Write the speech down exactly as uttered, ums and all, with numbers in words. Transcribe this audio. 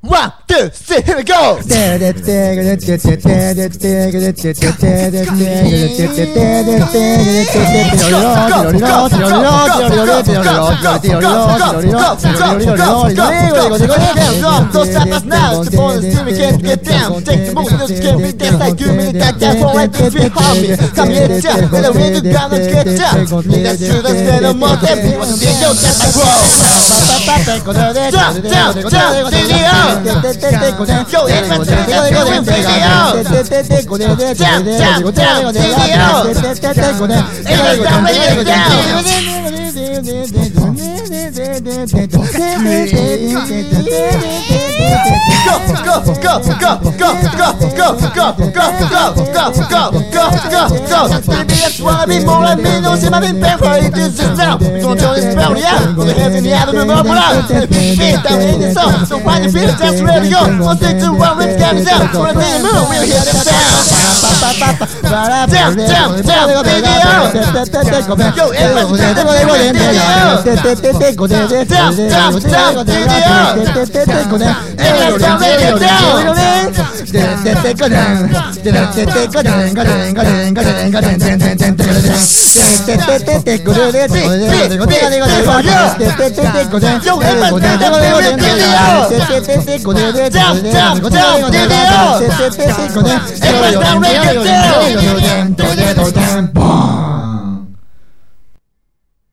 One, two, three, here we go! Don't stop us now, it's the bonus team, we can't get down. Take the move, you just can't beat that like you mean that down for right to three harmony. Come here, jump, and the way to come and get down. Need that shoot, that's better, more than me. What's the deal, just like whoa! Jump, jump, jump, C D O! Yo, it's my turn, let's go in C D O! Jump, jump, jump, C D O! It's my turn, bring it down! Go, go, go, go, go, go, go, go, go, go, go, go, go, go, go. Baby, that's what I mean, more I mean, no, see my big bang for it, this is now. We're gonna turn this brown, yeah, put your hands in the air, and up, put out. Feet down in the sun, so find your feet, just ready to go. One, six, two, one, let's get it down. Wanna be a move, we'll hear them down. Down, down, down, C D O! Yo, it's my turn, let's go in C D O! Down, down, down, C D O! It's my turn, bring it down! Yo,